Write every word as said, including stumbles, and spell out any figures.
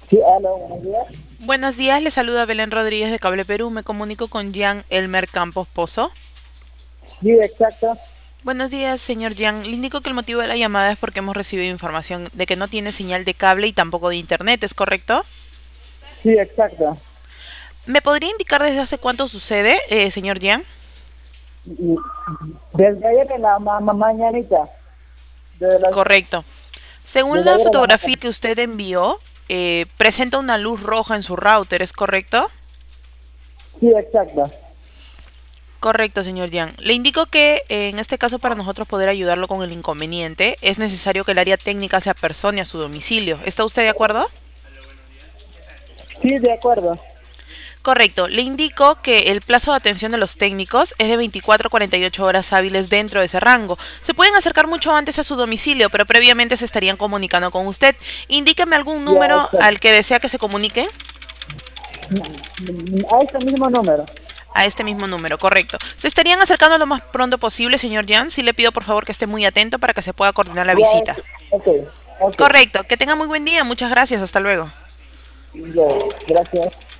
Sí, hola, buenos días. Buenos días, le saluda Belén Rodríguez de Cable Perú. Me comunico con Jan Elmer Campos Pozo. Sí, exacto. Buenos días, señor Jan. Le indico que el motivo de la llamada es porque hemos recibido información de que no tiene señal de cable y tampoco de internet, ¿es correcto? Sí, exacto. ¿Me podría indicar desde hace cuánto sucede, eh, señor Jan? Y desde ayer en la ma ma- mañanita, desde, las, Correcto. Según desde la ayer en la mañana. fotografía que usted envió, eh, presenta una luz roja en su router, ¿es correcto? Sí, exacto. Correcto, señor Jan. Le indico que eh, en este caso para nosotros poder ayudarlo con el inconveniente es necesario que el área técnica se apersone a su domicilio. ¿Está usted de acuerdo? Sí, de acuerdo. Correcto. Le indico que el plazo de atención de los técnicos es de veinticuatro a cuarenta y ocho horas hábiles dentro de ese rango. Se pueden acercar mucho antes a su domicilio, pero previamente se estarían comunicando con usted. Indíqueme algún Ya, número exacto. al que desea que se comunique. Mm, A este mismo número. A este mismo número, correcto. Se estarían acercando lo más pronto posible, señor Jan. Sí le pido por favor que esté muy atento para que se pueda coordinar la Ya, visita. es- ok, ok. Correcto. Que tenga muy buen día. Muchas gracias. Hasta luego. Ya, gracias.